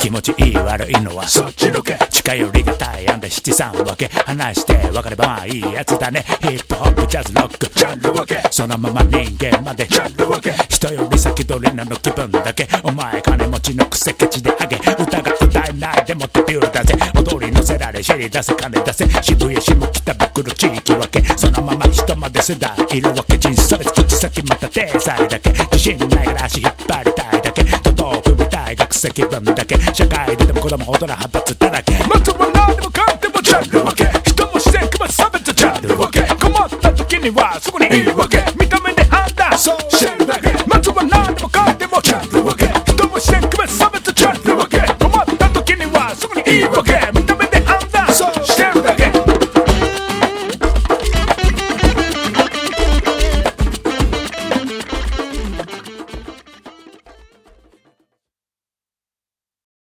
気持ちいい悪いのはそっちのけ。近寄りがたいあんで七三分け。話して分かればまあいいやつだね。ヒップホップジャズロックジャンル分け。そのまま人間までジャンル分け。人より先取りなの気分だけ。お前金持ちのくせケチであげ。歌が歌えないでもってビューだぜ。踊り乗せられシェリ出せ金出せ。渋谷下北袋地域分け。そのまま人まで世代色分け。人差別口先また体裁だけ。自信ないから足引っ張りたいだけ。徒党組みたい学生気分だけ。社会ででも子供大人派閥だらけ。まずは何でもかんでもジャンル分け。人も自然組ま差別ジャンル分け。困った時にはそこにいる